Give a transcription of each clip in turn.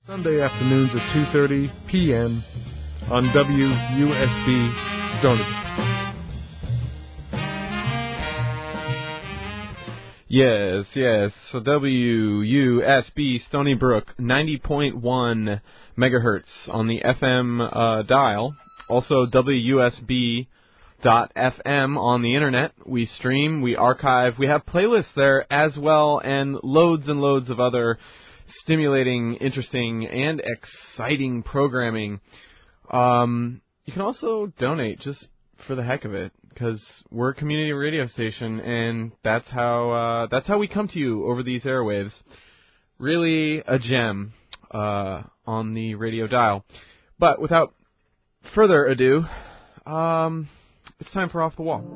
Sunday afternoons at 2:30 p.m. on WUSB Stony. Yes. So WUSB Stony Brook, 90.1 megahertz on the FM dial. Also WUSB.FM on the internet. We stream, we archive, we have playlists there as well, and loads of other stimulating, interesting, and exciting programming. You can also donate just for the heck of it, because we're a community radio station, and that's how we come to you over these airwaves. Really a gem on the radio dial. But without further ado, it's time for Off the Wall.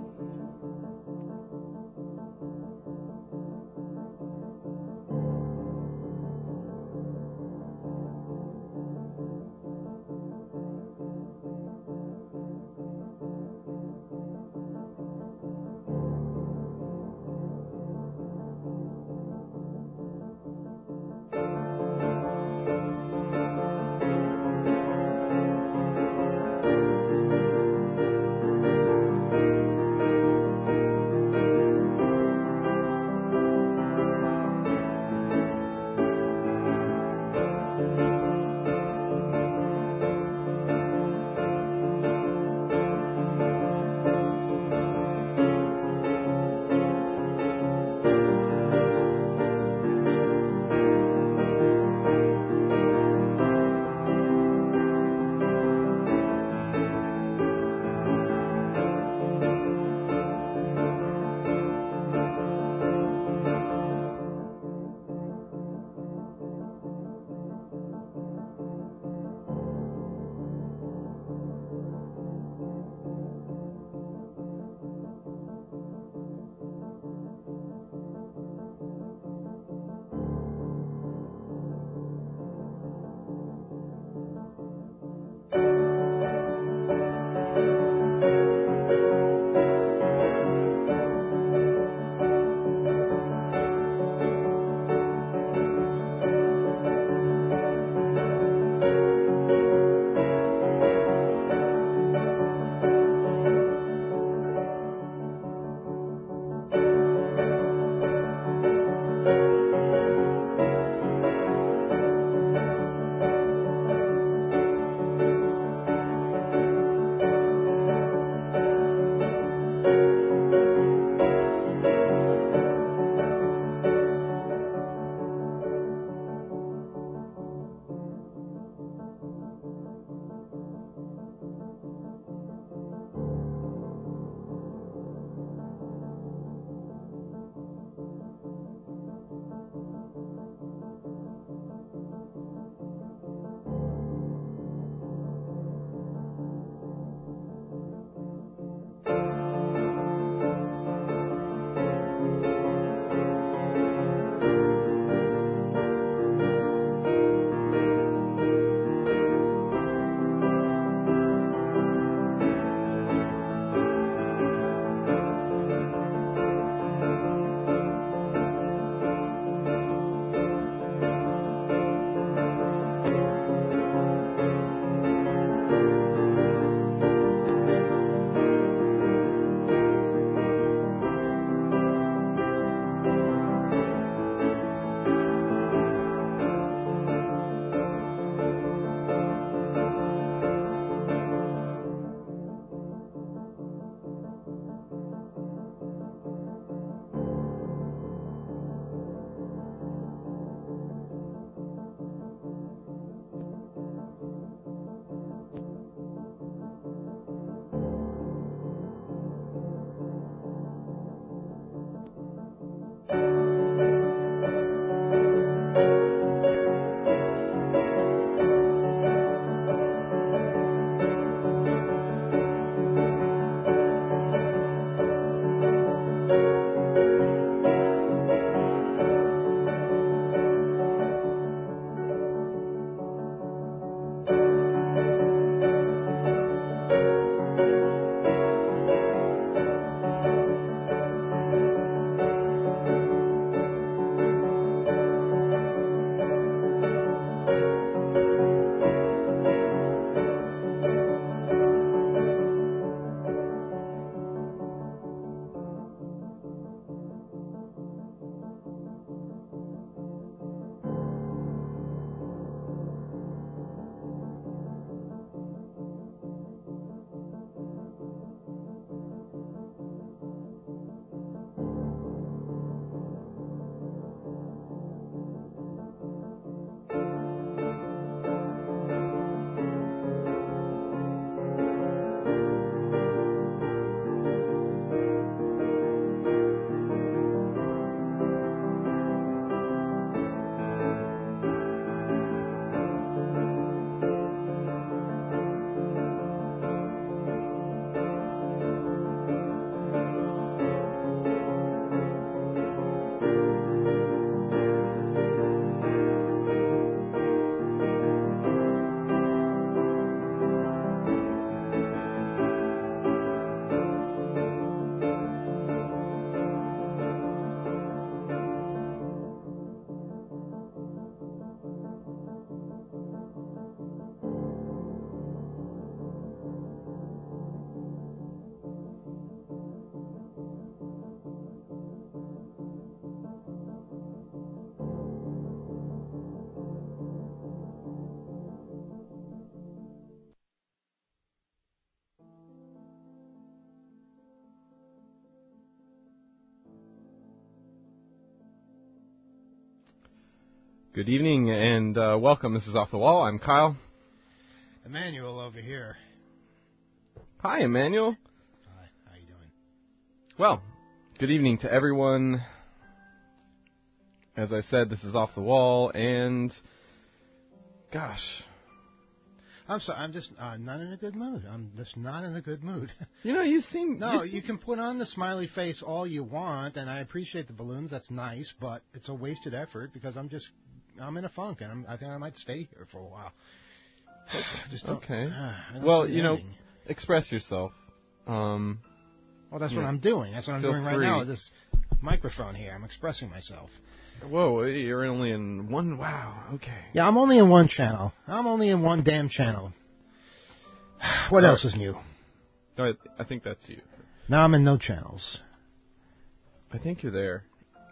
Good evening and welcome. This is Off the Wall. I'm Kyle. Emmanuel over here. Hi, Emmanuel. Hi, how you doing? Well, good evening to everyone. As I said, this is Off the Wall, and gosh, I'm sorry, I'm just not in a good mood. I'm just not in a good mood. You seem... You can put on the smiley face all you want, and I appreciate the balloons. That's nice, but it's a wasted effort because I'm in a funk, and I think I might stay here for a while. Okay. Well, express yourself. Well, that's what I'm doing. That's what I'm doing right now with this microphone here. I'm expressing myself. Whoa, you're only in one... Wow, okay. Yeah, I'm only in one channel. I'm only in one damn channel. What else is new? I think that's you. Now I'm in no channels. I think you're there.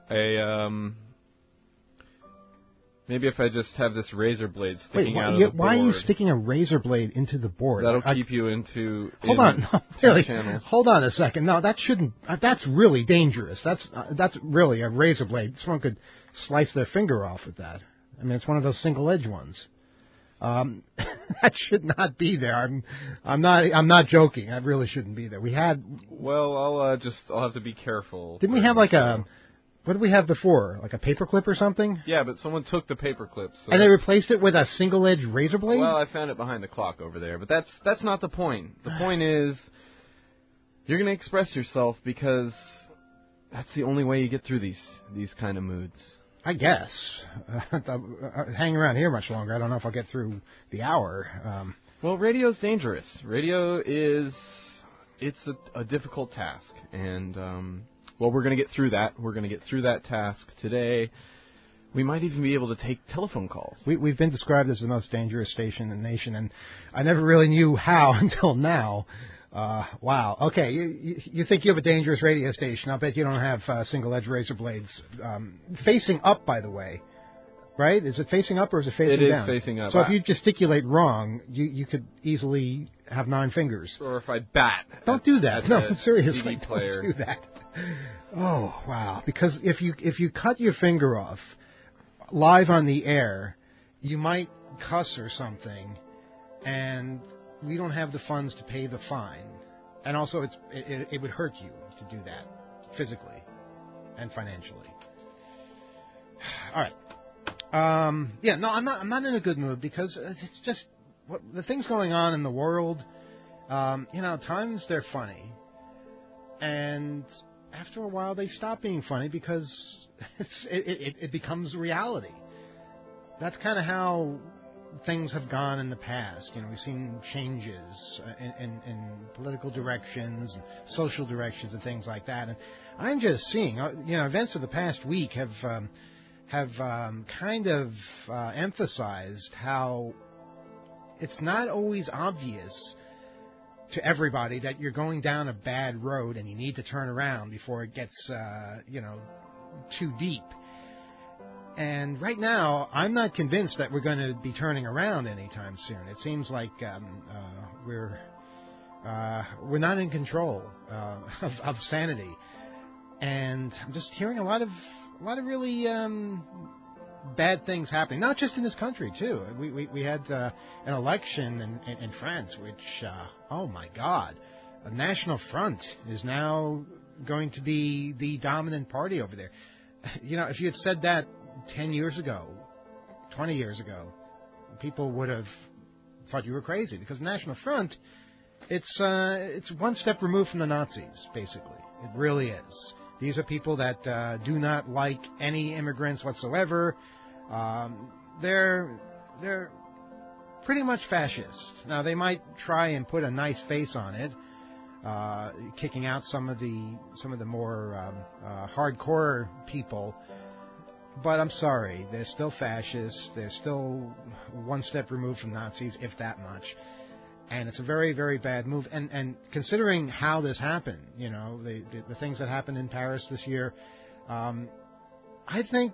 Maybe if I just have this razor blade sticking out of the board. Why are you sticking a razor blade into the board? That'll keep you into... Hold on. No, really. Channels. Hold on a second. No, that shouldn't... That's really dangerous. That's really a razor blade. Someone could slice their finger off with that. I mean, it's one of those single-edge ones. That should not be there. I'm not joking. I really shouldn't be there. We had... Well, I'll have to be careful. Didn't we have like a... What did we have before? Like a paperclip or something? Yeah, but someone took the paperclip. So and they replaced it with a single-edge razor blade? Well, I found it behind the clock over there, but that's not the point. The point is, you're going to express yourself because that's the only way you get through these kind of moods. I guess. Hang around here much longer. I don't know if I'll get through the hour. Well, radio's dangerous. It's a difficult task, and... well, we're going to get through that. We're going to get through that task today. We might even be able to take telephone calls. We've been described as the most dangerous station in the nation, and I never really knew how until now. Wow. Okay, you think you have a dangerous radio station. I'll bet you don't have single-edge razor blades. Facing up, by the way. Right? Is it facing up or is it facing down? It is facing up. So if you gesticulate wrong, you could easily have 9 fingers. Or if I bat. Don't do that. No, seriously, CD player. don't do that. Oh, wow. Because if you cut your finger off live on the air, you might cuss or something, and we don't have the funds to pay the fine. And also, it would hurt you to do that physically and financially. All right. I'm not in a good mood because it's just the things going on in the world. Times they're funny, and after a while they stop being funny because it becomes reality. That's kind of how things have gone in the past. We've seen changes in political directions, and social directions, and things like that. And I'm just seeing, events of the past week have kind of emphasized how it's not always obvious to everybody that you're going down a bad road and you need to turn around before it gets, too deep. And right now, I'm not convinced that we're going to be turning around anytime soon. It seems like we're not in control of sanity, and I'm just hearing a lot of really bad things happening. Not just in this country, too. We had an election in France, which oh my God, a National Front is now going to be the dominant party over there. If you had said that 10 years ago, 20 years ago, people would have thought you were crazy because National Front, it's one step removed from the Nazis, basically. It really is. These are people that do not like any immigrants whatsoever. They're pretty much fascist. Now they might try and put a nice face on it, kicking out some of the more hardcore people. But I'm sorry, they're still fascists. They're still one step removed from Nazis, if that much. And it's a very, very bad move. And considering how this happened, the things that happened in Paris this year, I think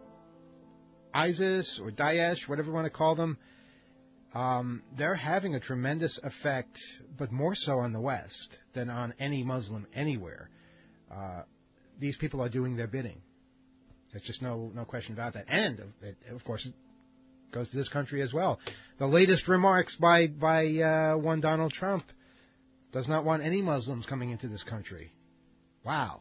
ISIS or Daesh, whatever you want to call them, they're having a tremendous effect, but more so on the West than on any Muslim anywhere. These people are doing their bidding. There's just no question about that. And, of course, it goes to this country as well. The latest remarks by one Donald Trump does not want any Muslims coming into this country. Wow.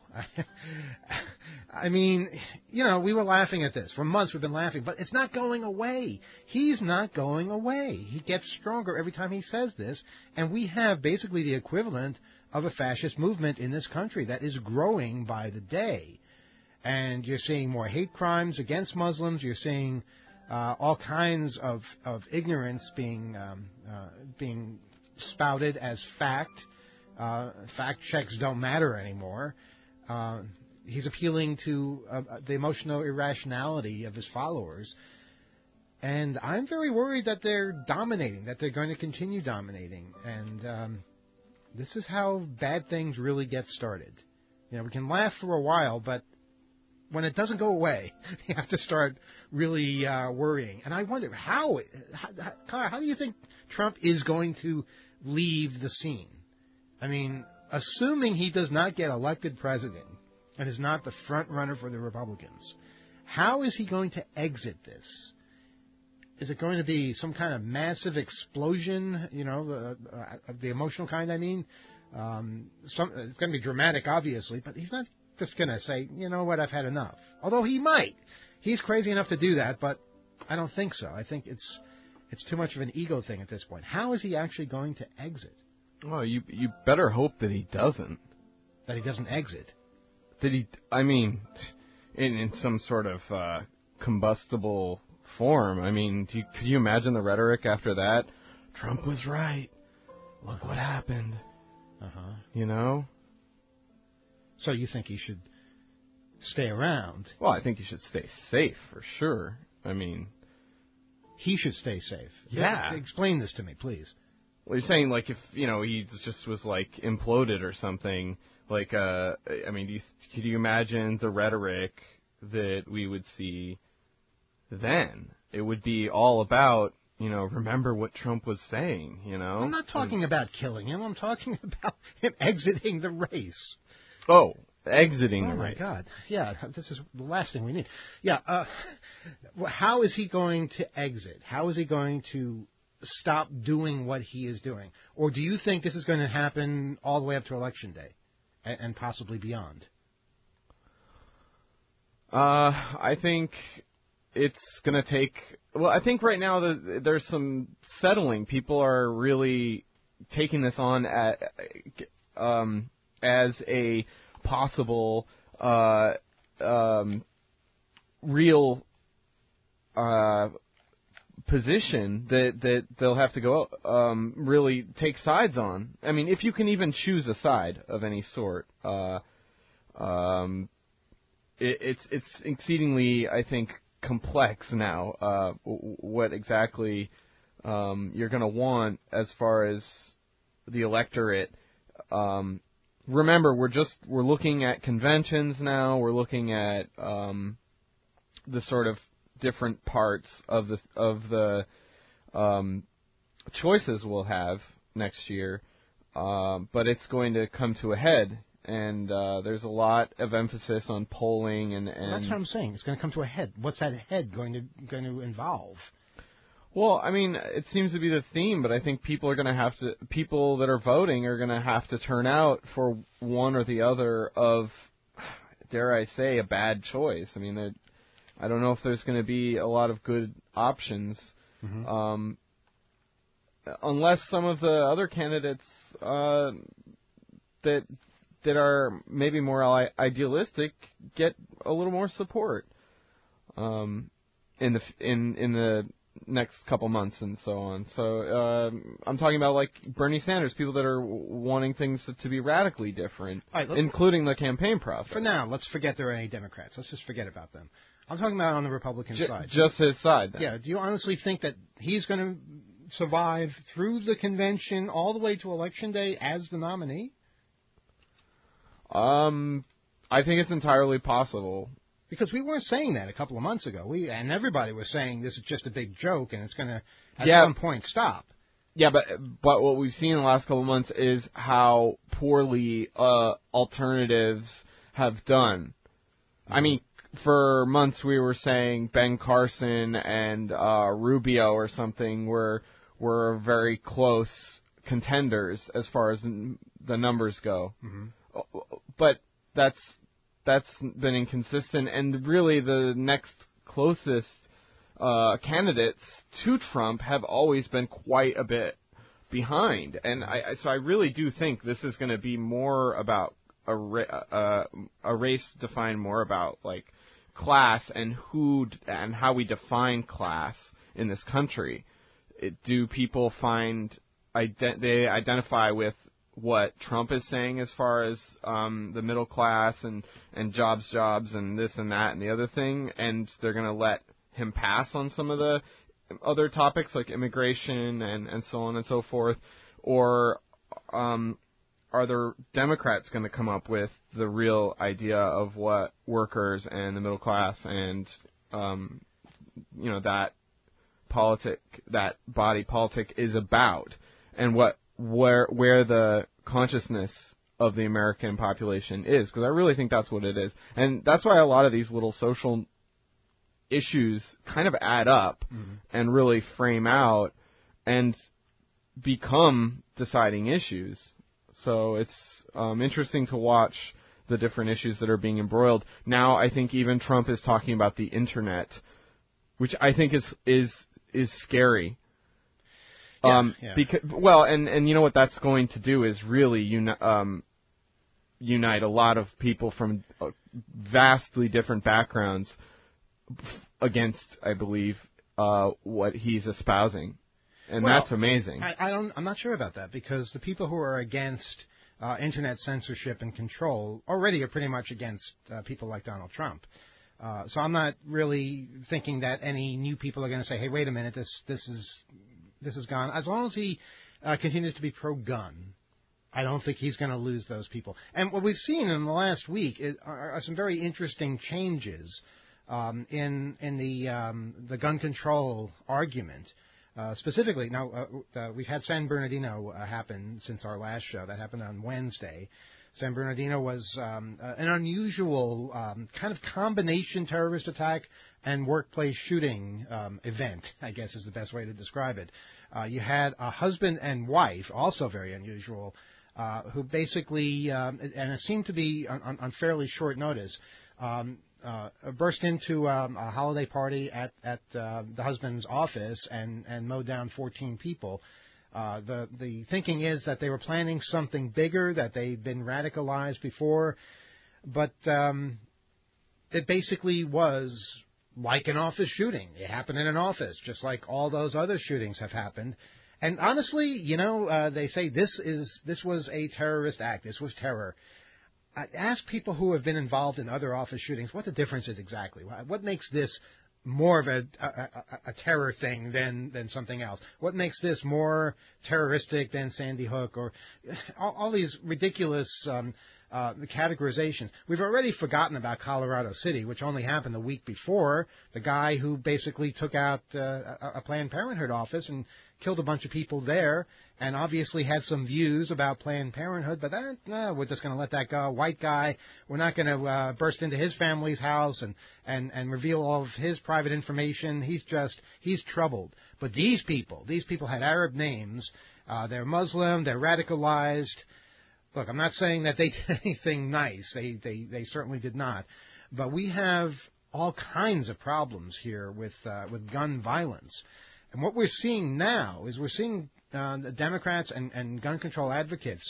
I mean, we were laughing at this. For months we've been laughing, but it's not going away. He's not going away. He gets stronger every time he says this, and we have basically the equivalent of a fascist movement in this country that is growing by the day. And you're seeing more hate crimes against Muslims. You're seeing all kinds of ignorance being spouted as fact. Fact checks don't matter anymore. He's appealing to the emotional irrationality of his followers. And I'm very worried that they're dominating, that they're going to continue dominating. And this is how bad things really get started. We can laugh for a while, but when it doesn't go away, you have to start really worrying. And I wonder, how do you think Trump is going to leave the scene? I mean, assuming he does not get elected president and is not the front runner for the Republicans, how is he going to exit this? Is it going to be some kind of massive explosion, the emotional kind, I mean? It's going to be dramatic, obviously, but he's not just going to say, you know what, I've had enough. Although he might. He's crazy enough to do that, but I don't think so. I think it's too much of an ego thing at this point. How is he actually going to exit? Well, you better hope that he doesn't. That he doesn't exit? In some sort of combustible form. I mean, could you imagine the rhetoric after that? Trump was right. Look what happened. So you think he should stay around? Well, I think he should stay safe, for sure. He should stay safe. Yeah. Explain this to me, please. Well, you're saying, if, he just was, imploded or something, could you imagine the rhetoric that we would see then? It would be all about, remember what Trump was saying, I'm not talking about killing him. I'm talking about him exiting the race. Oh, exiting the race. Oh, my God. Yeah, this is the last thing we need. Yeah, how is he going to exit? How is he going to stop doing what he is doing? Or do you think this is going to happen all the way up to Election Day and possibly beyond? I think it's going to take... Well, I think right now there's some settling. People are really taking this on as a possible real position that they'll have to go really take sides on. I mean, if you can even choose a side of any sort, it's exceedingly, I think, complex now. What exactly you're going to want as far as the electorate. Remember, we're looking at conventions now. We're looking at the sort of different parts of the choices we'll have next year, but it's going to come to a head, and there's a lot of emphasis on polling and well, that's what I'm saying. It's going to come to a head. What's that head going to involve? Well, I mean, it seems to be the theme, but I think people that are voting are going to have to turn out for one or the other of, dare I say, a bad choice. I mean, I don't know if there's going to be a lot of good options, unless some of the other candidates that are maybe more idealistic get a little more support in the next couple months and so on. So I'm talking about like Bernie Sanders, people that are wanting things to be radically different, right, including the campaign process. For now, let's forget there are any Democrats. Let's just forget about them. I'm talking about on the Republican side. Just his side, then. Yeah. Do you honestly think that he's going to survive through the convention all the way to Election Day as the nominee? I think it's entirely possible. Because we weren't saying that a couple of months ago. And everybody was saying this is just a big joke and it's going to, at some point, stop. Yeah, but what we've seen in the last couple of months is how poorly alternatives have done. I mean, for months we were saying Ben Carson and Rubio or something were very close contenders as far as the numbers go. Mm-hmm. But that's been inconsistent, and really the next closest candidates to Trump have always been quite a bit behind. And so I really do think this is going to be more about a race defined more about like class and and how we define class in this country. Do people they identify with what Trump is saying as far as the middle class and jobs and this and that and the other thing, and they're going to let him pass on some of the other topics like immigration and so on and so forth? Or are the Democrats going to come up with the real idea of what workers and the middle class and that body politic is about, and where the consciousness of the American population is? Because I really think that's what it is, and that's why a lot of these little social issues kind of add up and really frame out and become deciding issues. So it's interesting to watch the different issues that are being embroiled. Now I think even Trump is talking about the internet, which I think is scary. Because and you know what that's going to do is really unite a lot of people from vastly different backgrounds against, I believe, what he's espousing, and that's amazing. I'm not sure about that, because the people who are against internet censorship and control already are pretty much against people like Donald Trump. So I'm not really thinking that any new people are going to say, "Hey, wait a minute, this is gone." As long as he continues to be pro-gun, I don't think he's going to lose those people. And what we've seen in the last week are some very interesting changes in the gun control argument. Specifically, now we've had San Bernardino happen since our last show. That happened on Wednesday. San Bernardino was an unusual kind of combination terrorist attack and workplace shooting event, I guess is the best way to describe it. You had a husband and wife, also very unusual, who basically, and it seemed to be on fairly short notice, burst into a holiday party at the husband's office and mowed down 14 people. The thinking is that they were planning something bigger, that they'd been radicalized before, but it basically was like an office shooting. It happened in an office, just like all those other shootings have happened. And honestly, they say this was a terrorist act. This was terror. Ask people who have been involved in other office shootings what the difference is exactly. What makes this more of a terror thing than something else? What makes this more terroristic than Sandy Hook, or all these ridiculous categorizations? We've already forgotten about Colorado City, which only happened the week before. The guy who basically took out a Planned Parenthood office and killed a bunch of people there, and obviously had some views about Planned Parenthood, but we're just going to let that go. White guy, we're not going to burst into his family's house and reveal all of his private information. He's troubled. But these people had Arab names. They're Muslim. They're radicalized. Look, I'm not saying that they did anything nice. They certainly did not. But we have all kinds of problems here with gun violence. And what we're seeing now is the Democrats and gun control advocates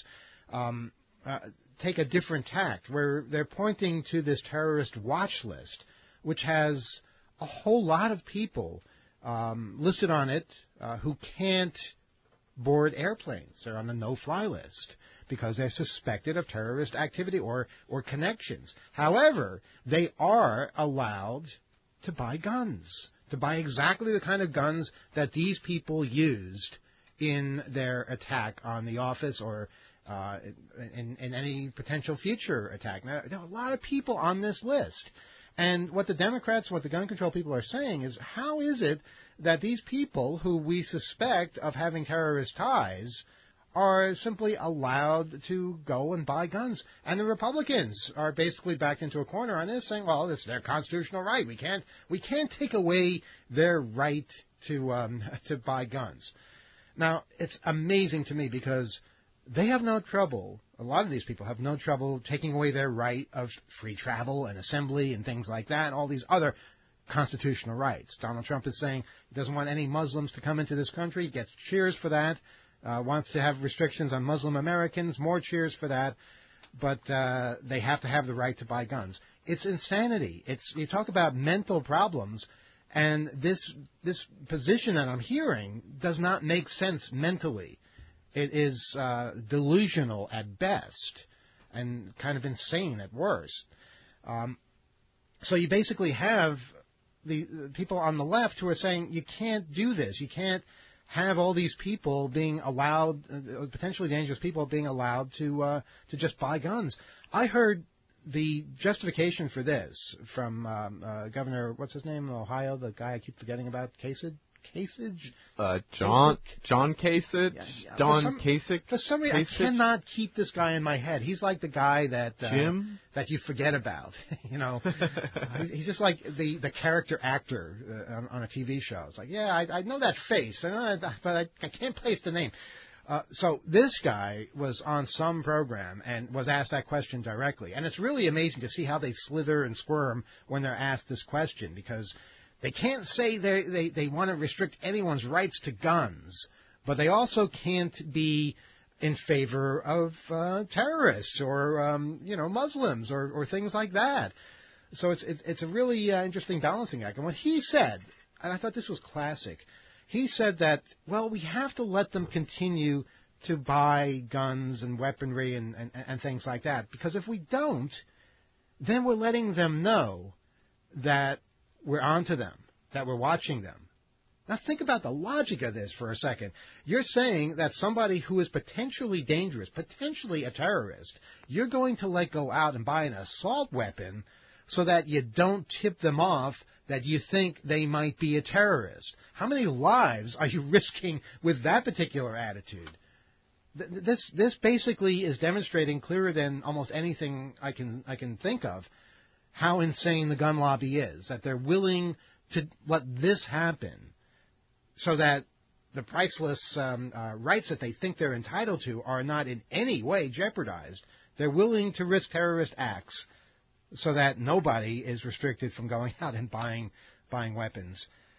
take a different tact, where they're pointing to this terrorist watch list, which has a whole lot of people listed on it who can't board airplanes. They're on the no-fly list because they're suspected of terrorist activity or connections. However, they are allowed to buy guns, to buy exactly the kind of guns that these people used in their attack on the office or in any potential future attack. Now, there are a lot of people on this list. And what the Democrats, what the gun control people are saying is, how is it that these people who we suspect of having terrorist ties are simply allowed to go and buy guns. And the Republicans are basically backed into a corner on this, saying, well, it's their constitutional right. We can't take away their right to buy guns. Now, it's amazing to me because they have no trouble, a lot of these people have no trouble taking away their right of free travel and assembly and things like that, and all these other constitutional rights. Donald Trump is saying he doesn't want any Muslims to come into this country, gets cheers for that. Wants to have restrictions on Muslim Americans, more cheers for that, but they have to have the right to buy guns. It's insanity. You talk about mental problems, and this position that I'm hearing does not make sense mentally. It is delusional at best and kind of insane at worst. So you basically have the people on the left who are saying you can't do this. You can't have all these people being allowed, potentially dangerous people being allowed to just buy guns. I heard the justification for this from Governor, what's his name in Ohio, the guy I keep forgetting about, Kasich? John Kasich? Don Kasich? For some reason, I cannot keep this guy in my head. He's like the guy that Jim? That you forget about. He's just like the character actor on a TV show. It's like, yeah, I know that face, but I can't place the name. So this guy was on some program and was asked that question directly. And it's really amazing to see how they slither and squirm when they're asked this question, because they can't say they want to restrict anyone's rights to guns, but they also can't be in favor of terrorists or Muslims or things like that. So it's a really interesting balancing act. And what he said, and I thought this was classic, he said that, well, we have to let them continue to buy guns and weaponry and things like that, because if we don't, then we're letting them know that we're onto them, that we're watching them. Now think about the logic of this for a second. You're saying that somebody who is potentially dangerous, potentially a terrorist, you're going to let go out and buy an assault weapon so that you don't tip them off that you think they might be a terrorist. How many lives are you risking with that particular attitude? This basically is demonstrating clearer than almost anything I can think of how insane the gun lobby is, that they're willing to let this happen so that the priceless rights that they think they're entitled to are not in any way jeopardized. They're willing to risk terrorist acts so that nobody is restricted from going out and buying weapons.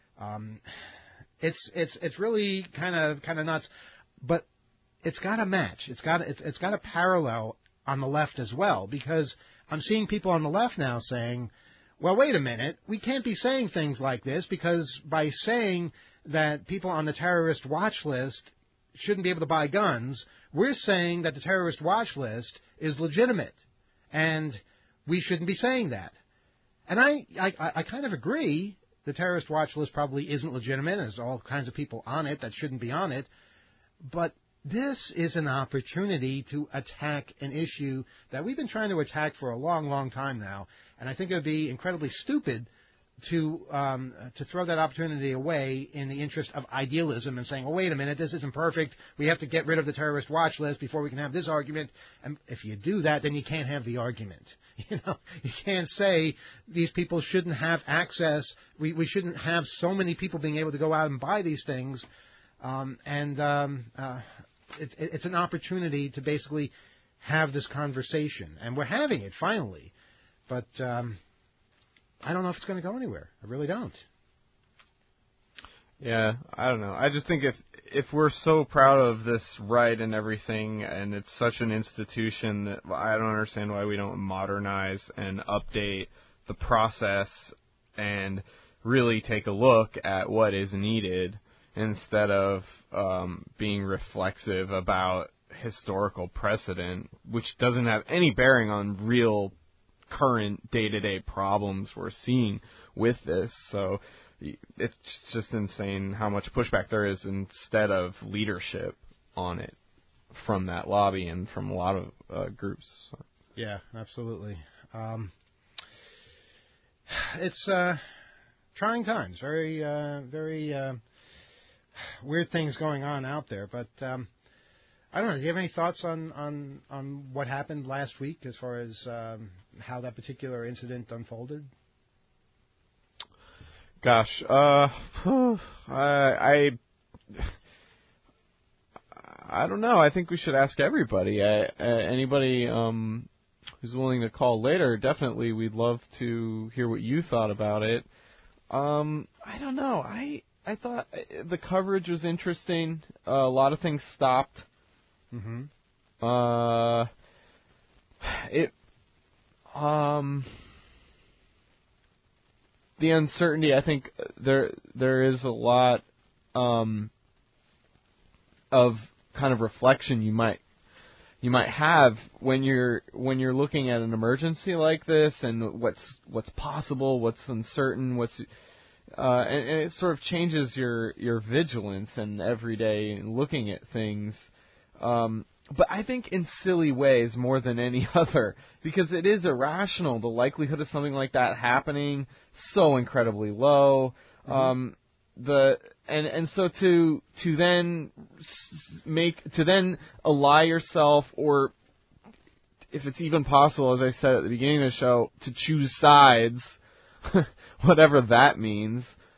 It's really kind of nuts, but it's got a match. It's got a parallel on the left as well, because I'm seeing people on the left now saying, well, wait a minute, we can't be saying things like this, because by saying that people on the terrorist watch list shouldn't be able to buy guns, we're saying that the terrorist watch list is legitimate, and we shouldn't be saying that. And I kind of agree. The terrorist watch list probably isn't legitimate. There's all kinds of people on it that shouldn't be on it. But this is an opportunity to attack an issue that we've been trying to attack for a long, long time now. And I think it would be incredibly stupid to throw that opportunity away in the interest of idealism and saying, oh, wait a minute, this isn't perfect. We have to get rid of the terrorist watch list before we can have this argument. And if you do that, then you can't have the argument. You can't say these people shouldn't have access. We shouldn't have so many people being able to go out and buy these things. It's an opportunity to basically have this conversation. And we're having it, finally. But I don't know if it's going to go anywhere. I really don't. Yeah, I don't know. I just think if we're so proud of this right and everything, and it's such an institution, that I don't understand why we don't modernize and update the process and really take a look at what is needed instead of being reflexive about historical precedent, which doesn't have any bearing on real current day-to-day problems we're seeing with this. So it's just insane how much pushback there is instead of leadership on it from that lobby and from a lot of groups. Yeah, absolutely. It's trying times. Very weird things going on out there. But I don't know. Do you have any thoughts on what happened last week as far as how that particular incident unfolded? Gosh, I don't know. I think we should ask everybody. Anybody who's willing to call later, definitely we'd love to hear what you thought about it. I don't know. I thought the coverage was interesting. A lot of things stopped. Mm-hmm. The uncertainty, I think there is a lot of kind of reflection you might have when you're looking at an emergency like this, and what's possible, what's uncertain, and it sort of changes your vigilance and every day looking at things. But I think in silly ways more than any other, because it is irrational. The likelihood of something like that happening so incredibly low. Mm-hmm. So to then ally yourself, or if it's even possible, as I said at the beginning of the show, to choose sides, whatever that means.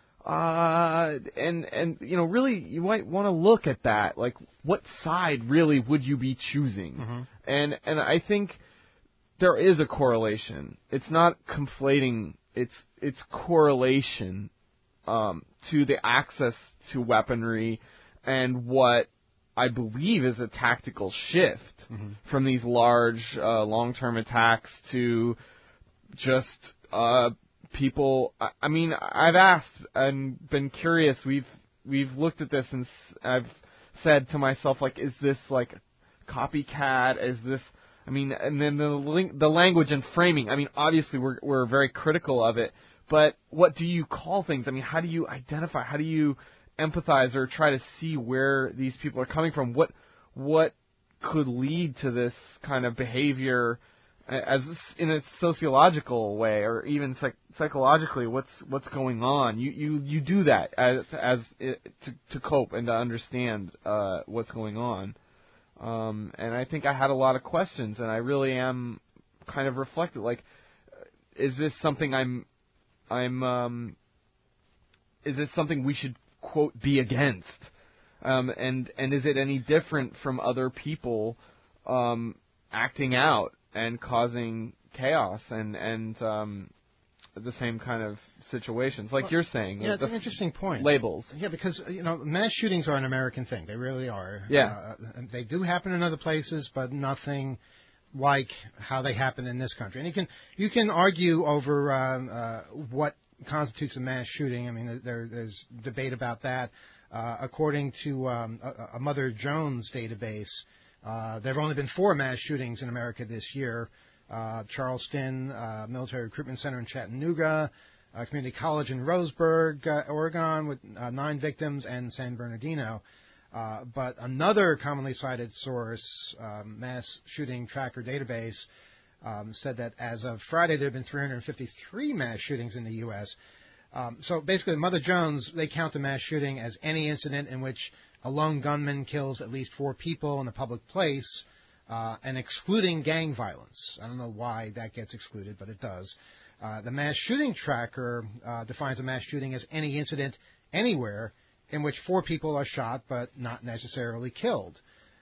And really, you might want to look at that. Like, what side really would you be choosing? Mm-hmm. And I think there is a correlation. It's not conflating. It's correlation to the access to weaponry and what I believe is a tactical shift mm-hmm. from these large long-term attacks to just people. I mean, I've asked and been curious. We've looked at this, and I've said to myself, like, is this like copycat? Is this? I mean, and then the language and framing. I mean, obviously we're very critical of it, but what do you call things? I mean, how do you identify? How do you empathize or try to see where these people are coming from? What could lead to this kind of behavior? As in a sociological way, or even psychologically, what's going on? You do that to cope and to understand what's going on. And I think I had a lot of questions, and I really am kind of reflective. Like, is this something is this something we should, quote, be against? And is it any different from other people acting out and causing chaos and the same kind of situations, like you're saying? Yeah, it's an interesting point. Labels. Yeah, because mass shootings are an American thing. They really are. Yeah. They do happen in other places, but nothing like how they happen in this country. And you can argue over what constitutes a mass shooting. I mean, there's debate about that. According to a Mother Jones database, there have only been 4 mass shootings in America this year. Charleston Military Recruitment Center in Chattanooga, Community College in Roseburg, Oregon, with 9 victims, and San Bernardino. But another commonly cited source, Mass Shooting Tracker Database, said that as of Friday there have been 353 mass shootings in the U.S. So basically, Mother Jones, they count a mass shooting as any incident in which a lone gunman kills at least 4 people in a public place, and excluding gang violence. I don't know why that gets excluded, but it does. The Mass Shooting Tracker defines a mass shooting as any incident anywhere in which 4 people are shot but not necessarily killed.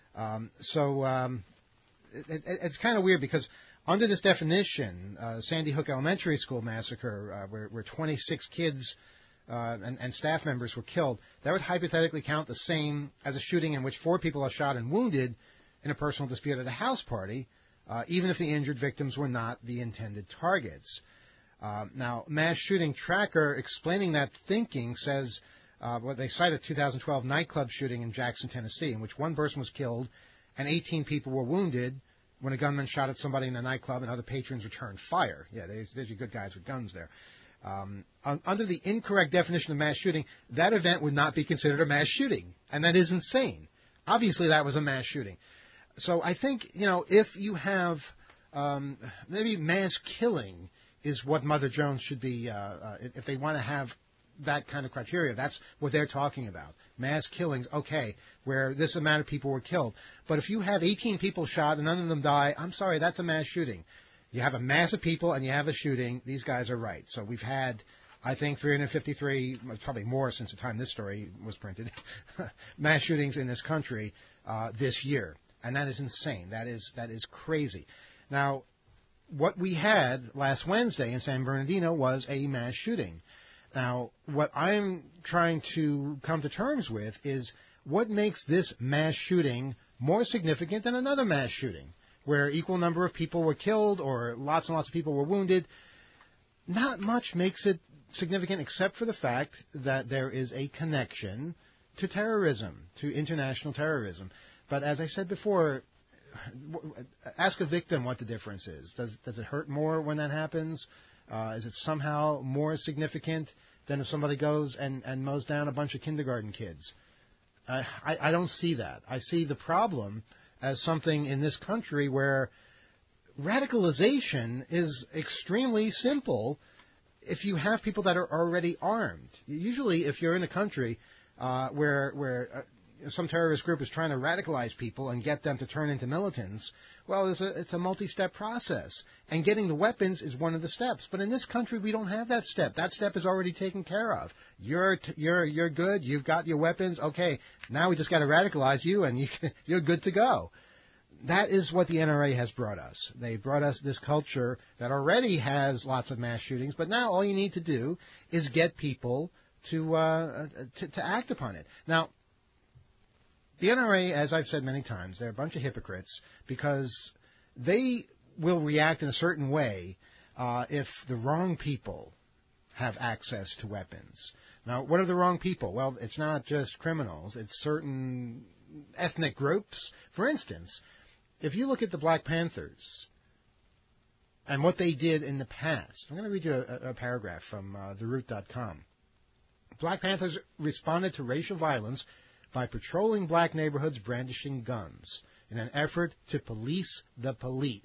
It's kind of weird because under this definition, Sandy Hook Elementary School massacre, where 26 kids and staff members were killed, that would hypothetically count the same as a shooting in which 4 people are shot and wounded in a personal dispute at a house party, even if the injured victims were not the intended targets. Now, Mass Shooting Tracker, explaining that thinking, says they cite a 2012 nightclub shooting in Jackson, Tennessee, in which 1 person was killed and 18 people were wounded when a gunman shot at somebody in a nightclub and other patrons returned fire. Yeah, there's your good guys with guns there. Under the incorrect definition of mass shooting, that event would not be considered a mass shooting, and that is insane. Obviously, that was a mass shooting. So I think, if you have maybe mass killing is what Mother Jones should be, if they want to have that kind of criteria. That's what they're talking about. Mass killings, okay, where this amount of people were killed. But if you have 18 people shot and none of them die, I'm sorry, that's a mass shooting. You have a mass of people and you have a shooting, these guys are right. So we've had, I think, 353, probably more since the time this story was printed, mass shootings in this country this year. And that is insane. That is crazy. Now, what we had last Wednesday in San Bernardino was a mass shooting. Now, what I'm trying to come to terms with is what makes this mass shooting more significant than another mass shooting, where equal number of people were killed or lots and lots of people were wounded. Not much makes it significant except for the fact that there is a connection to terrorism, to international terrorism. But as I said before, ask a victim what the difference is. Does it hurt more when that happens? Is it somehow more significant than if somebody goes and mows down a bunch of kindergarten kids? I don't see that. I see the problem as something in this country where radicalization is extremely simple if you have people that are already armed. Usually if you're in a country where some terrorist group is trying to radicalize people and get them to turn into militants, well, it's a multi-step process. And getting the weapons is one of the steps. But in this country, we don't have that step. That step is already taken care of. You're good. You've got your weapons. Okay, now we just got to radicalize you, and you're good to go. That is what the NRA has brought us. They brought us this culture that already has lots of mass shootings, but now all you need to do is get people to act upon it. Now, the NRA, as I've said many times, they're a bunch of hypocrites because they will react in a certain way if the wrong people have access to weapons. Now, what are the wrong people? Well, it's not just criminals. It's certain ethnic groups. For instance, if you look at the Black Panthers and what they did in the past, I'm going to read you a paragraph from TheRoot.com. Black Panthers responded to racial violence by patrolling black neighborhoods brandishing guns in an effort to police the police.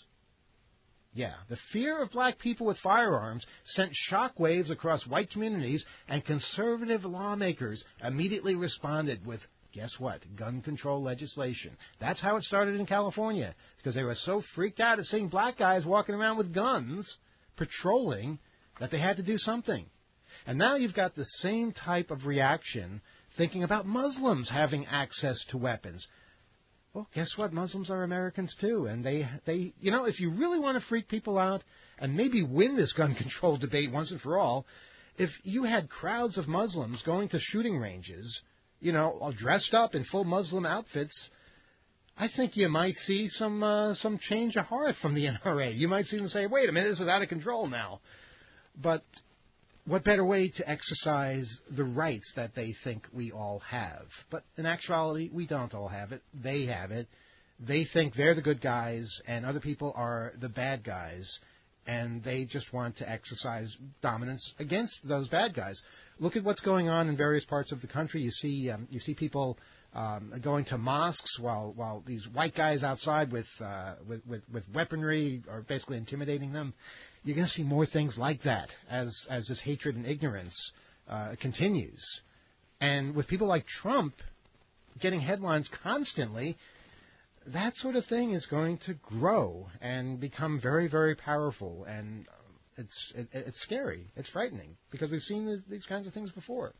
Yeah, the fear of black people with firearms sent shockwaves across white communities, and conservative lawmakers immediately responded with, guess what, gun control legislation. That's how it started in California, because they were so freaked out at seeing black guys walking around with guns, patrolling, that they had to do something. And now you've got the same type of reaction thinking about Muslims having access to weapons. Well, guess what? Muslims are Americans too, and they if you really want to freak people out and maybe win this gun control debate once and for all, if you had crowds of Muslims going to shooting ranges, all dressed up in full Muslim outfits, I think you might see some change of heart from the NRA. You might see them say, "Wait a minute, this is out of control now." But what better way to exercise the rights that they think we all have? But in actuality, we don't all have it. They have it. They think they're the good guys and other people are the bad guys, and they just want to exercise dominance against those bad guys. Look at what's going on in various parts of the country. You see people going to mosques while these white guys outside with weaponry are basically intimidating them. You're going to see more things like that as this hatred and ignorance continues. And with people like Trump getting headlines constantly, that sort of thing is going to grow and become very, very powerful. And it's scary. It's frightening because we've seen these kinds of things before.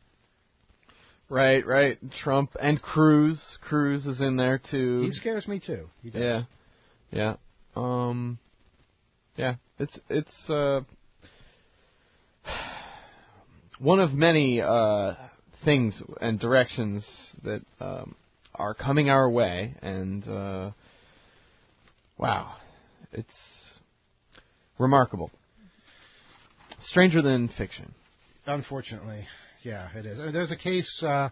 Right. Trump and Cruz. Cruz is in there too. He scares me too. He does. Yeah. Yeah. It's one of many things and directions that are coming our way, and wow, it's remarkable. Stranger than fiction. Unfortunately, yeah, it is. There's a case.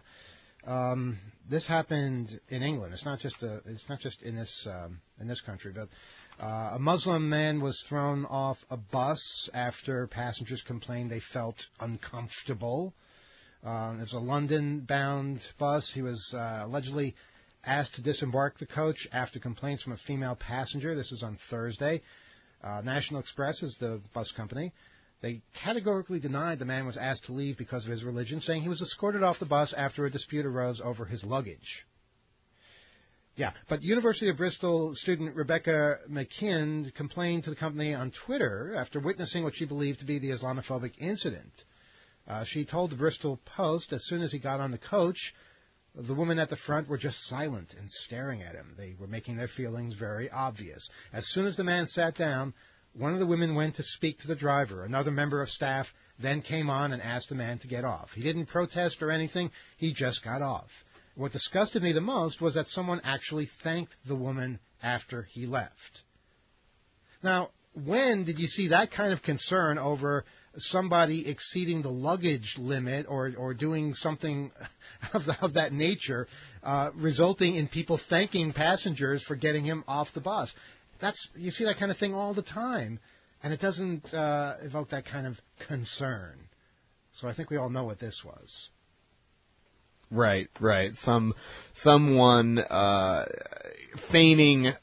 This happened in England. It's not just in this country, but a Muslim man was thrown off a bus after passengers complained they felt uncomfortable. It was a London-bound bus. He was allegedly asked to disembark the coach after complaints from a female passenger. This was on Thursday. National Express is the bus company. They categorically denied the man was asked to leave because of his religion, saying he was escorted off the bus after a dispute arose over his luggage. Yeah, but University of Bristol student Rebecca McKind complained to the company on Twitter after witnessing what she believed to be the Islamophobic incident. She told the Bristol Post as soon as he got on the coach, the women at the front were just silent and staring at him. They were making their feelings very obvious. As soon as the man sat down, one of the women went to speak to the driver. Another member of staff then came on and asked the man to get off. He didn't protest or anything. He just got off. What disgusted me the most was that someone actually thanked the woman after he left. Now, when did you see that kind of concern over somebody exceeding the luggage limit or doing something of that nature, resulting in people thanking passengers for getting him off the bus? You see that kind of thing all the time, and it doesn't evoke that kind of concern. So I think we all know what this was. Right. Someone feigning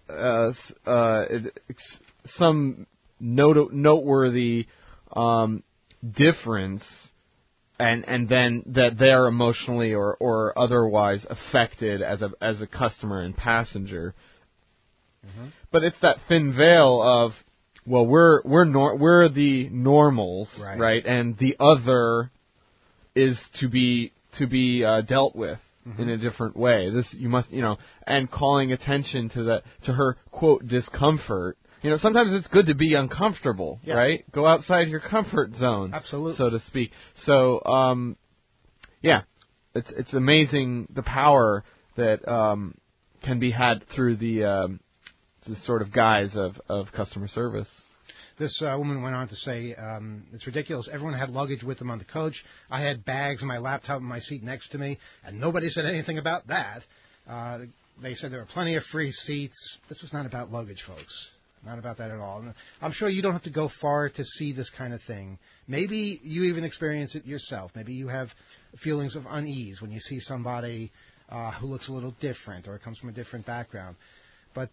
some noteworthy difference, and then that they are emotionally or otherwise affected as a customer and passenger. Mm-hmm. But it's that thin veil of, well, we're the normals, right? And the other is to be dealt with in a different way. This you must, and calling attention to her quote discomfort. Sometimes it's good to be uncomfortable, right? Go outside your comfort zone, absolutely, so to speak. So, it's amazing the power that can be had through the sort of guise of customer service. This woman went on to say, it's ridiculous. Everyone had luggage with them on the coach. I had bags and my laptop in my seat next to me, and nobody said anything about that. They said there were plenty of free seats. This was not about luggage, folks. Not about that at all. I'm sure you don't have to go far to see this kind of thing. Maybe you even experience it yourself. Maybe you have feelings of unease when you see somebody who looks a little different or comes from a different background. But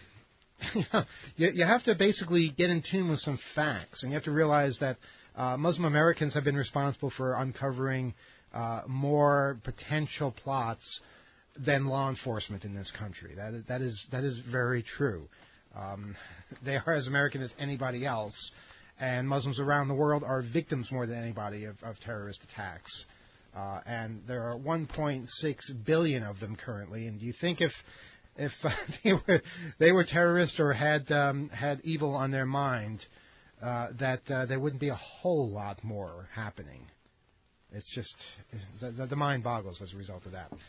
you have to basically get in tune with some facts, and you have to realize that Muslim Americans have been responsible for uncovering more potential plots than law enforcement in this country. That is very true. They are as American as anybody else, and Muslims around the world are victims more than anybody of terrorist attacks. And there are 1.6 billion of them currently. And do you think if they were terrorists or had evil on their mind, that there wouldn't be a whole lot more happening? It's just the mind boggles as a result of that.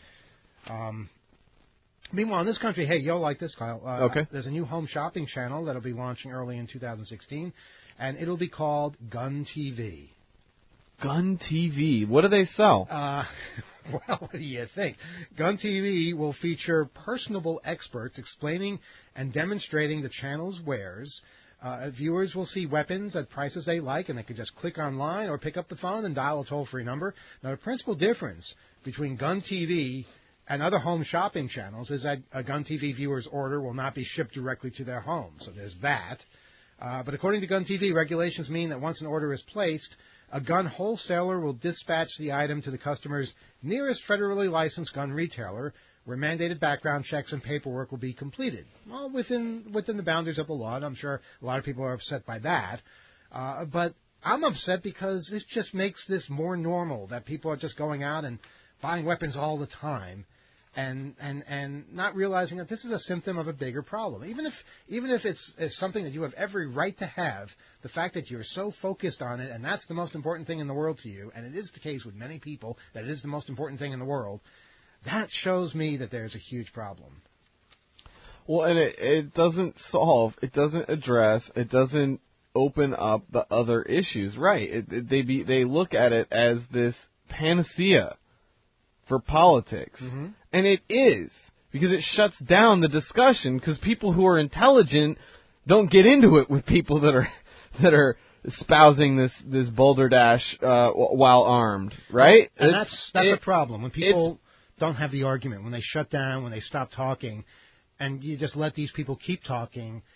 Meanwhile, in this country, hey, you'll like this, Kyle. Okay. There's a new home shopping channel that'll be launching early in 2016, and it'll be called Gun TV. Gun TV? What do they sell? Well, what do you think? Gun TV will feature personable experts explaining and demonstrating the channel's wares. Viewers will see weapons at prices they like, and they can just click online or pick up the phone and dial a toll-free number. Now, the principal difference between Gun TV and other home shopping channels is that a Gun TV viewer's order will not be shipped directly to their home. So there's that. But according to Gun TV, regulations mean that once an order is placed, a gun wholesaler will dispatch the item to the customer's nearest federally licensed gun retailer, where mandated background checks and paperwork will be completed. Well, within the boundaries of the law, and I'm sure a lot of people are upset by that. But I'm upset because this just makes this more normal, that people are just going out and buying weapons all the time, and not realizing that this is a symptom of a bigger problem. Even if it's something that you have every right to have, the fact that you're so focused on it, and that's the most important thing in the world to you, and it is the case with many people that it is the most important thing in the world, that shows me that there's a huge problem. Well, and it doesn't solve, it doesn't address, it doesn't open up the other issues. Right? They look at it as this panacea for politics. Mm-hmm. And it is, because it shuts down the discussion, because people who are intelligent don't get into it with people that are espousing this balderdash while armed, right? And that's the problem. When people don't have the argument, when they shut down, when they stop talking, and you just let these people keep talking,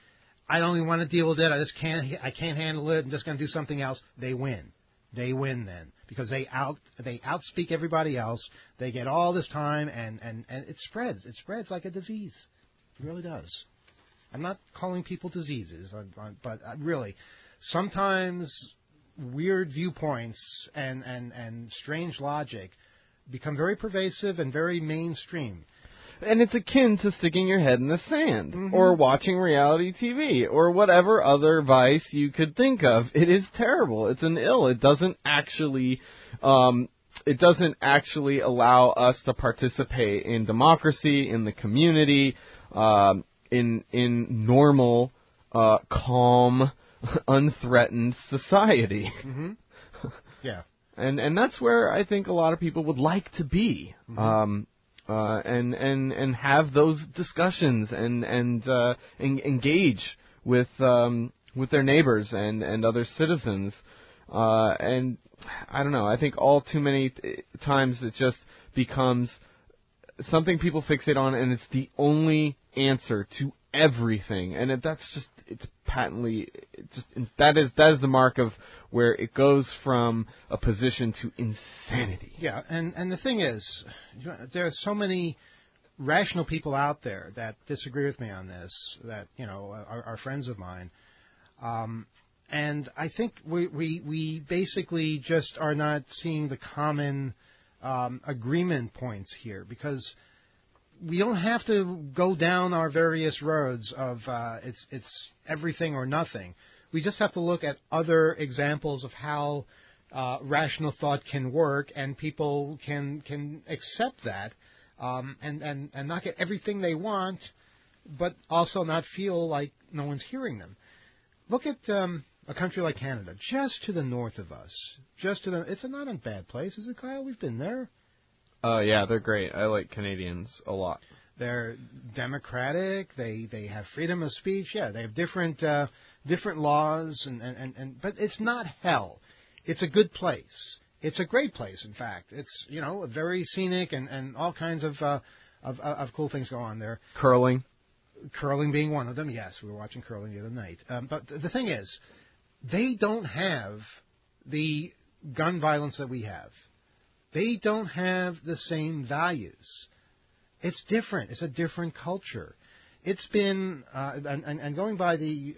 I don't even want to deal with it. I can't handle it. I'm just going to do something else. They win. They win then because they outspeak everybody else. They get all this time, and it spreads. It spreads like a disease. It really does. I'm not calling people diseases, but really, sometimes weird viewpoints and strange logic become very pervasive and very mainstream. And it's akin to sticking your head in the sand, Mm-hmm. or watching reality TV, or whatever other vice you could think of. It is terrible. It's an ill. It doesn't actually allow us to participate in democracy, in the community, in normal, calm, unthreatened society. Mm-hmm. Yeah. And that's where I think a lot of people would like to be. Mm-hmm. And have those discussions and engage with their neighbors and other citizens. And I don't know. I think all too many times it just becomes something people fixate on, and it's the only answer to everything. And it's patently that is the mark of where it goes from a position to insanity. Yeah, and the thing is, there are so many rational people out there that disagree with me on this, that, are friends of mine. And I think we basically just are not seeing the common agreement points here, because we don't have to go down our various roads of it's everything or nothing. We just have to look at other examples of how rational thought can work, and people can accept that and not get everything they want, but also not feel like no one's hearing them. Look at a country like Canada, just to the north of us. It's not a bad place, is it, Kyle? We've been there. Yeah, they're great. I like Canadians a lot. They're democratic. They have freedom of speech. Yeah, they have different laws, but it's not hell. It's a good place. It's a great place, in fact. It's very scenic and all kinds of cool things go on there. Curling being one of them. Yes, we were watching curling the other night. But the thing is, they don't have the gun violence that we have. They don't have the same values. It's different. It's a different culture. It's been and going by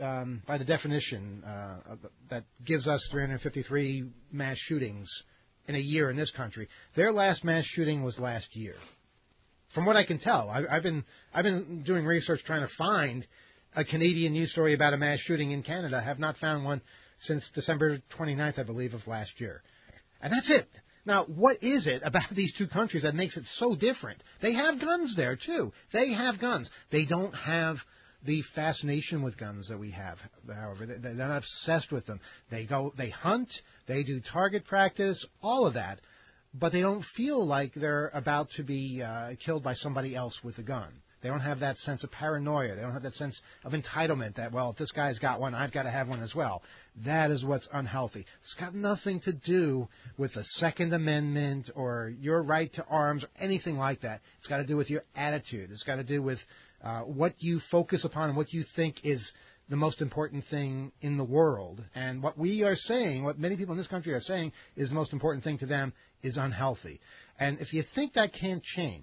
the definition that gives us 353 mass shootings in a year in this country. Their last mass shooting was last year. From what I can tell, I've been doing research trying to find a Canadian news story about a mass shooting in Canada. I have not found one since December 29th, I believe, of last year. And that's it. Now, what is it about these two countries that makes it so different? They have guns there, too. They have guns. They don't have the fascination with guns that we have, however. They're not obsessed with them. They hunt, they do target practice, all of that, but they don't feel like they're about to be killed by somebody else with a gun. They don't have that sense of paranoia. They don't have that sense of entitlement that, well, if this guy's got one, I've got to have one as well. That is what's unhealthy. It's got nothing to do with the Second Amendment or your right to arms or anything like that. It's got to do with your attitude. It's got to do with what you focus upon and what you think is the most important thing in the world. And what we are saying, what many people in this country are saying is the most important thing to them is unhealthy. And if you think that can't change,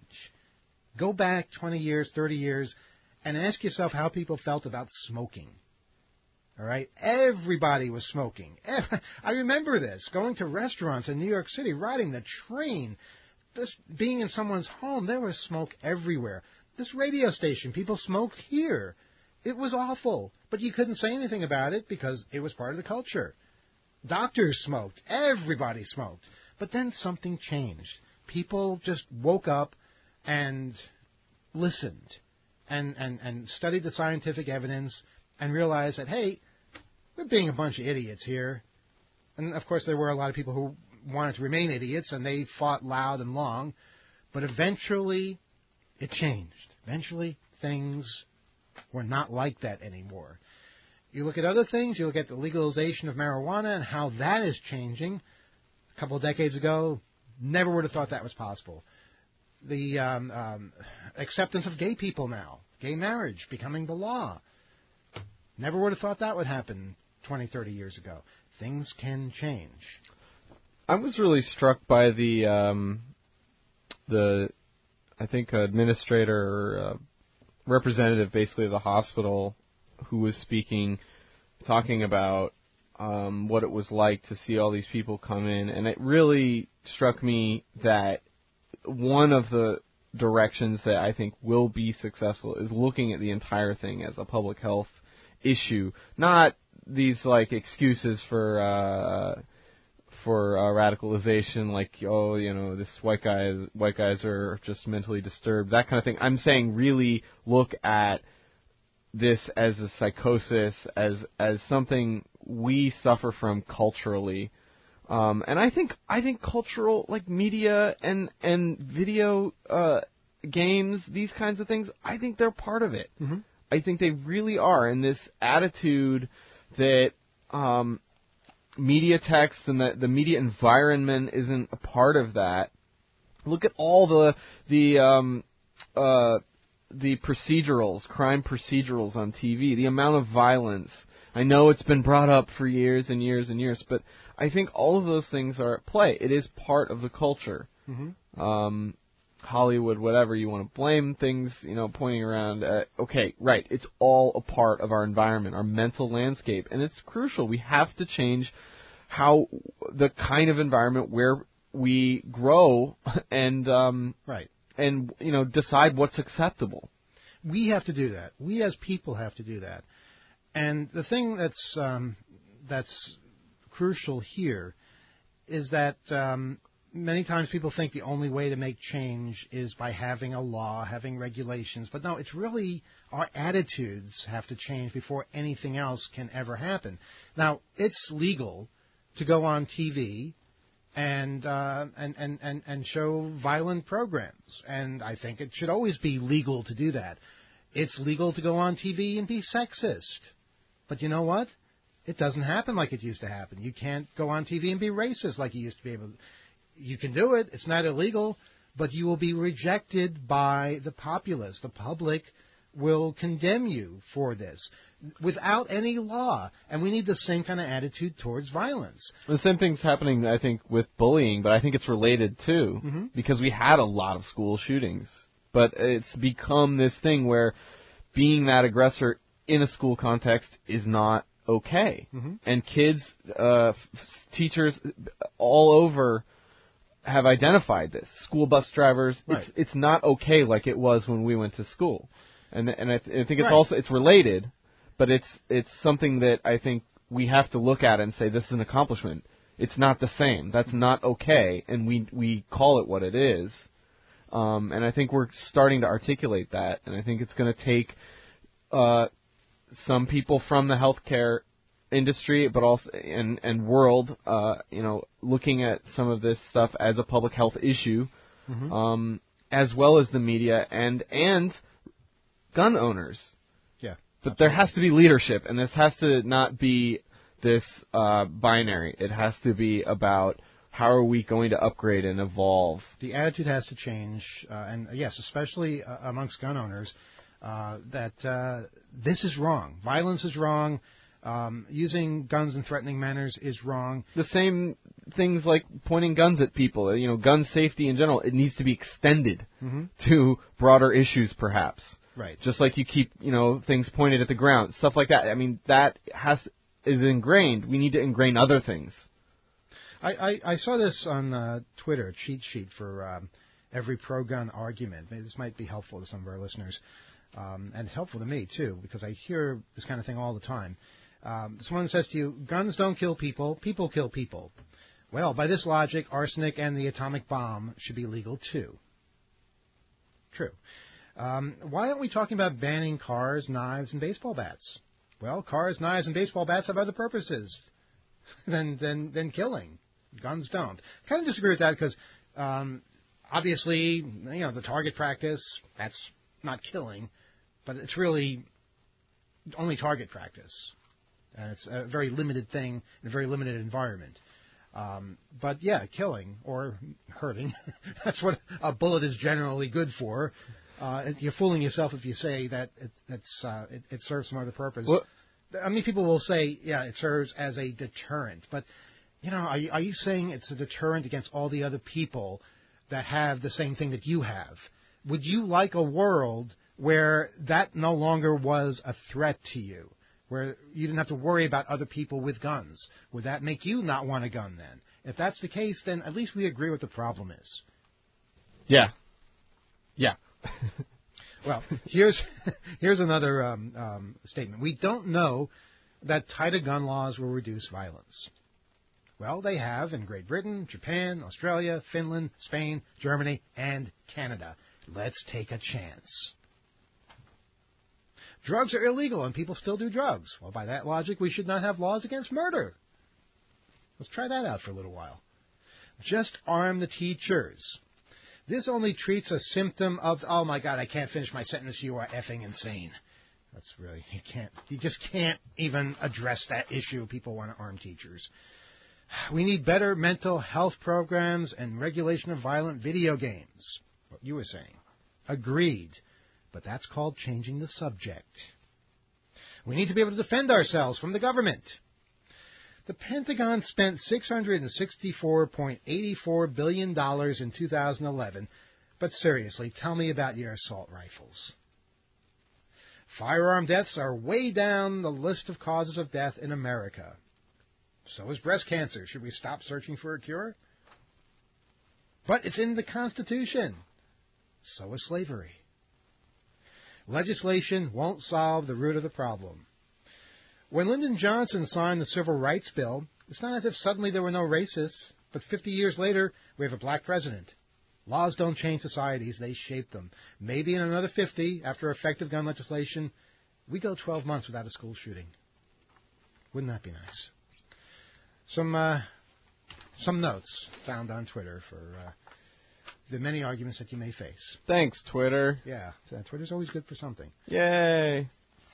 go back 20 years, 30 years, and ask yourself how people felt about smoking. All right? Everybody was smoking. I remember this, going to restaurants in New York City, riding the train, just being in someone's home. There was smoke everywhere. This radio station, people smoked here. It was awful, but you couldn't say anything about it because it was part of the culture. Doctors smoked. Everybody smoked. But then something changed. People just woke up and listened and studied the scientific evidence and realized that, hey, we're being a bunch of idiots here. And, of course, there were a lot of people who wanted to remain idiots, and they fought loud and long. But eventually, it changed. Eventually, things were not like that anymore. You look at other things. You look at the legalization of marijuana and how that is changing. A couple of decades ago, never would have thought that was possible. The acceptance of gay people now, gay marriage becoming the law. Never would have thought that would happen 20, 30 years ago. Things can change. I was really struck by the I think administrator or representative, basically, of the hospital, who was speaking, talking about what it was like to see all these people come in, and it really struck me that one of the directions that I think will be successful is looking at the entire thing as a public health issue, not these like excuses for radicalization, like, oh, you know, this white guys are just mentally disturbed, that kind of thing. I'm saying really look at this as a psychosis, as something we suffer from culturally. And I think cultural, like media and video games, these kinds of things, I think they're part of it. Mm-hmm. I think they really are. And this attitude that media text and the media environment isn't a part of that. Look at all the procedurals, crime procedurals on TV, the amount of violence. I know it's been brought up for years and years and years, but I think all of those things are at play. It is part of the culture. Mm-hmm. Hollywood, whatever you want to blame things, pointing around. Okay, right. It's all a part of our environment, our mental landscape, and it's crucial. We have to change how the kind of environment where we grow and right. And decide what's acceptable. We have to do that. We as people have to do that. And the thing that's crucial here is that many times people think the only way to make change is by having a law, having regulations. But no, it's really our attitudes have to change before anything else can ever happen. Now, it's legal to go on TV and show violent programs, and I think it should always be legal to do that. It's legal to go on TV and be sexist, but you know what? It doesn't happen like it used to happen. You can't go on TV and be racist like you used to be able to. You can do it. It's not illegal, but you will be rejected by the populace. The public will condemn you for this without any law. And we need the same kind of attitude towards violence. The same thing's happening, I think, with bullying, but I think it's related, too, because we had a lot of school shootings. But it's become this thing where being that aggressor in a school context is not okay. And kids, teachers all over have identified this. School bus drivers, right. It's not okay like it was when we went to school. And I think it's right. also, it's related, but it's something that I think we have to look at and say this is an accomplishment. It's not the same. That's not okay, and we call it what it is. And I think we're starting to articulate that, and I think it's going to take some people from the healthcare industry, but also and world, looking at some of this stuff as a public health issue, as well as the media and gun owners. Yeah, but absolutely. There has to be leadership, and this has to not be this binary. It has to be about how are we going to upgrade and evolve. The attitude has to change, and yes, especially amongst gun owners, that this is wrong. Violence is wrong. Using guns in threatening manners is wrong. The same things like pointing guns at people, gun safety in general, it needs to be extended to broader issues, perhaps. Right. Just like you keep, things pointed at the ground, stuff like that. I mean, that is ingrained. We need to ingrain other things. I saw this on Twitter, a cheat sheet for every pro-gun argument. Maybe this might be helpful to some of our listeners, and helpful to me, too, because I hear this kind of thing all the time. Someone says to you, guns don't kill people, people kill people. Well, by this logic, arsenic and the atomic bomb should be legal, too. True. Why aren't we talking about banning cars, knives, and baseball bats? Well, cars, knives, and baseball bats have other purposes than killing. Guns don't. I kind of disagree with that because, obviously, the target practice, that's not killing, but it's really only target practice. And it's a very limited thing in a very limited environment. But, yeah, killing or hurting, that's what a bullet is generally good for. You're fooling yourself if you say that it serves some other purpose. I mean, people will say, yeah, it serves as a deterrent. But, are you saying it's a deterrent against all the other people that have the same thing that you have? Would you like a world where that no longer was a threat to you, where you didn't have to worry about other people with guns? Would that make you not want a gun then? If that's the case, then at least we agree what the problem is. Yeah. Yeah. Well, here's another statement. We don't know that tighter gun laws will reduce violence. Well, they have in Great Britain, Japan, Australia, Finland, Spain, Germany, and Canada. Let's take a chance. Drugs are illegal and people still do drugs. Well, by that logic, we should not have laws against murder. Let's try that out for a little while. Just arm the teachers. This only treats a symptom of, oh my God, I can't finish my sentence, you are effing insane. That's really, you just can't even address that issue. People want to arm teachers. We need better mental health programs and regulation of violent video games. What you were saying. Agreed. But that's called changing the subject. We need to be able to defend ourselves from the government. The Pentagon spent $664.84 billion in 2011. But seriously, tell me about your assault rifles. Firearm deaths are way down the list of causes of death in America. So is breast cancer. Should we stop searching for a cure? But it's in the Constitution. So is slavery. Legislation won't solve the root of the problem. When Lyndon Johnson signed the Civil Rights Bill, it's not as if suddenly there were no racists, but 50 years later, we have a black president. Laws don't change societies, they shape them. Maybe in another 50, after effective gun legislation, we go 12 months without a school shooting. Wouldn't that be nice? Some notes found on Twitter for the many arguments that you may face. Thanks, Twitter. Yeah, Twitter's always good for something. Yay.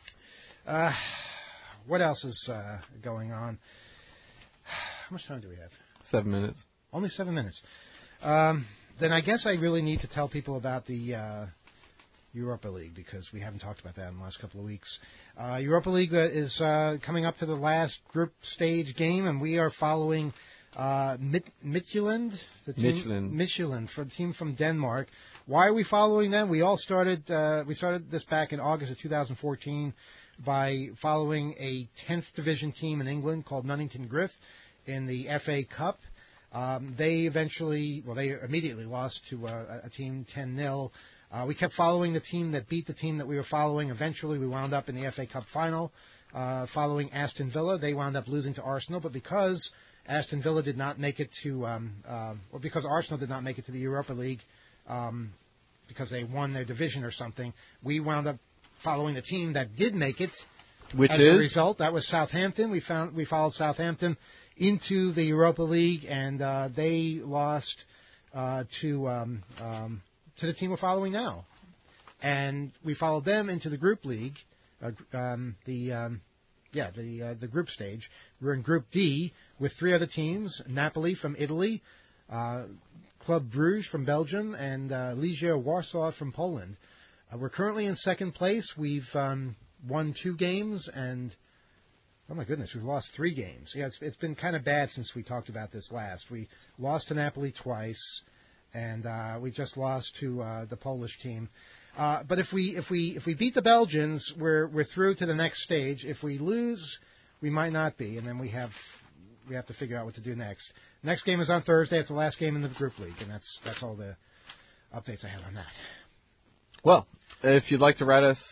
What else is going on? How much time do we have? 7 minutes. Only 7 minutes. Then I guess I really need to tell people about the Europa League, because we haven't talked about that in the last couple of weeks. Europa League is coming up to the last group stage game, and we are following Midtjylland, for the team from Denmark. Why are we following them? We started this back in August of 2014 by following a 10th division team in England called Nunnington Griff in the FA Cup. They immediately lost to a team 10-0. We kept following the team that beat the team that we were following. Eventually, we wound up in the FA Cup final, following Aston Villa. They wound up losing to Arsenal, but because Aston Villa did not make it to, or because Arsenal did not make it to the Europa League, because they won their division or something, we wound up following the team that did make it. Which as is? a result, that was Southampton. We followed Southampton into the Europa League, and they lost to the team we're following now. And we followed them into the group league, the group stage. We're in Group D with three other teams: Napoli from Italy, Club Brugge from Belgium, and Legia Warsaw from Poland. We're currently in second place. We've won 2 games, and oh my goodness, we've lost 3 games. Yeah, it's been kind of bad since we talked about this last. We lost to Napoli twice, and we just lost to the Polish team. But if we beat the Belgians, we're through to the next stage. If we lose, we might not be, and then we have to figure out what to do next. Next game is on Thursday. It's the last game in the group league, and that's all the updates I have on that. Well, if you'd like to write us,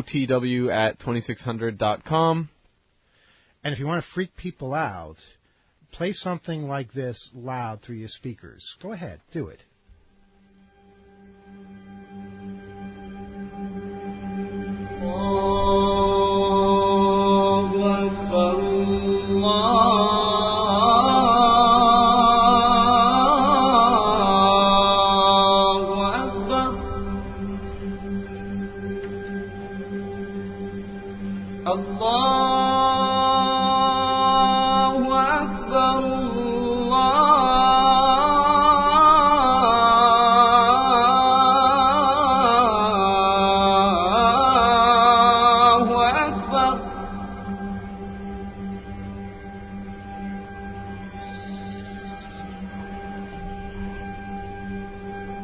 otw@2600.com. And if you want to freak people out, play something like this loud through your speakers. Go ahead, do it.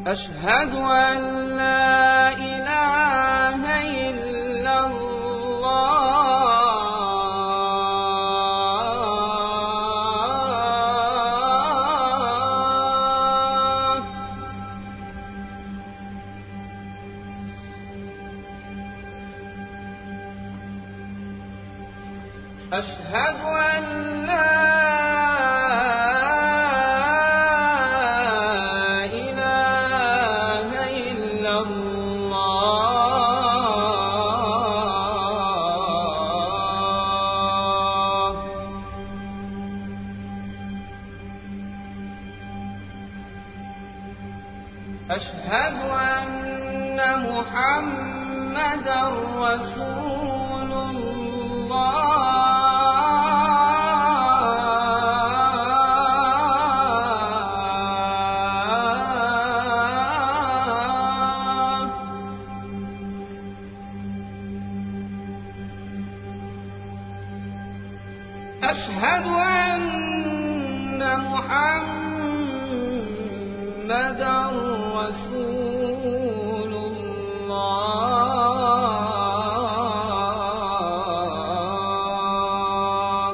أشهد أن لا إله إلا الله. أشهد أن لا إله إلا الله. أشهد أن محمدا رسول الله. أشهد أن محمدا رسول الله.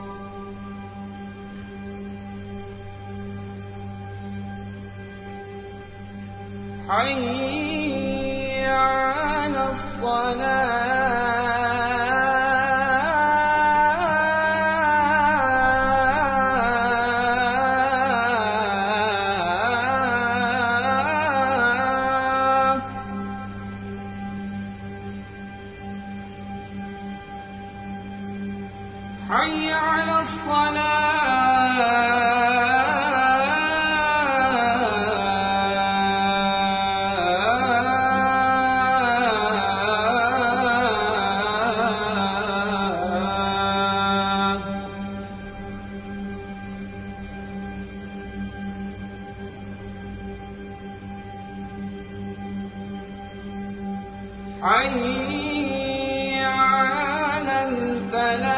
حي على الصلاة. حي على الصلاة. حي على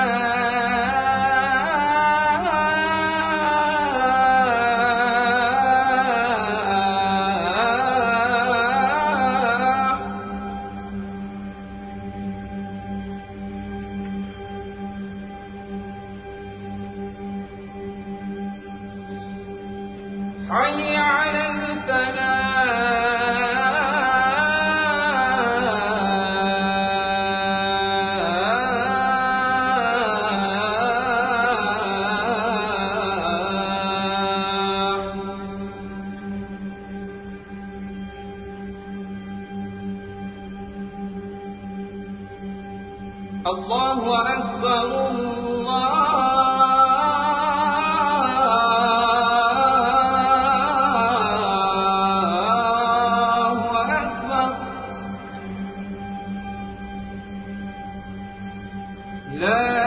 الفلاح. حي على الفلاح. الله أكبر الله أكبر. لا